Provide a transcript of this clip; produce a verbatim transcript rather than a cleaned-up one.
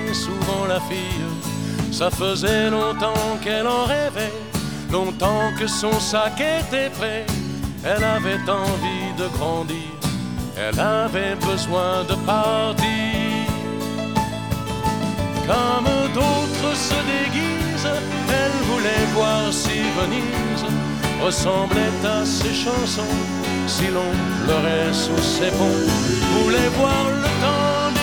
souvent la fille. Ça faisait longtemps qu'elle en rêvait, longtemps que son sac était prêt. Elle avait envie de grandir, elle avait besoin de partir. Comme d'autres se déguisent, elle voulait voir si Venise ressemblait à ses chansons, si l'on pleurait sous ses ponts. Voulait voir le temps